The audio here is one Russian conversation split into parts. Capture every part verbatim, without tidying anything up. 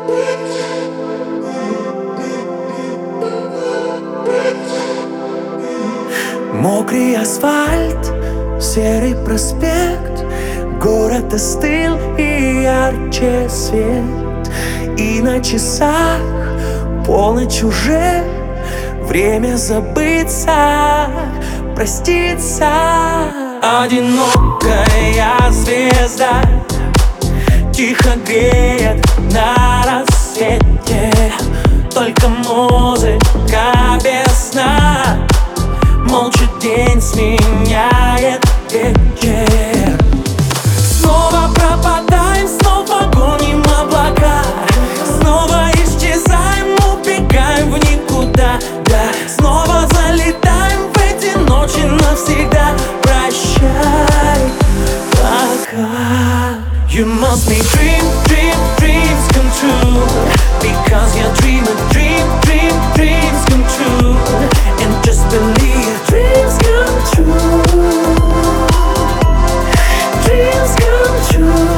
Мокрый асфальт, серый проспект, город остыл и ярче свет. И на часах полночь уже, время забыться, проститься. Одинокая звезда тихо греет на рассвете. Только музыка без сна, молча день сменяет вечер. Снова пропадаем, снова гоним облака, снова исчезаем, убегаем в никуда. Да, снова залетаем в эти ночи навсегда. Прощай, пока. You must be dream, dream, dreams come true, because your dream a dream, dream, dreams come true. And just believe dreams come true. Dreams come true.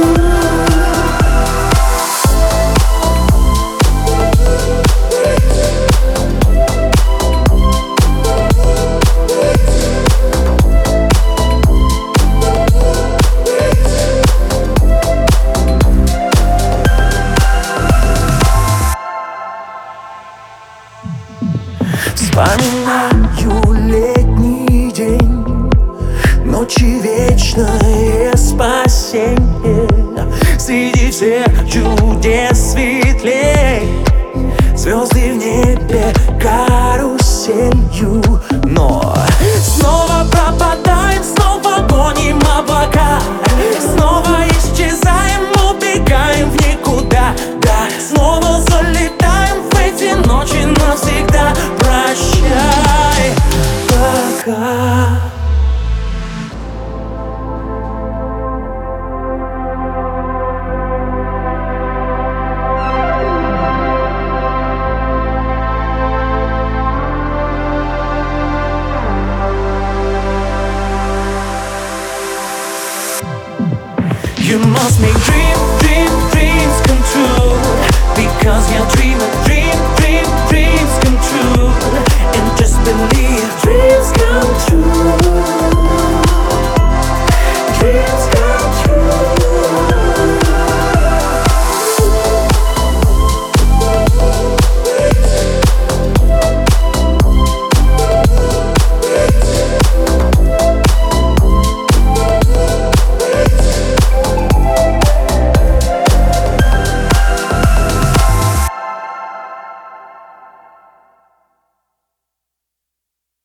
Вспоминаю летний день, ночи вечное спасенье. Среди всех чудес светлей звезды в небе каруселью. Но снова пропадаем, снова гоним облака,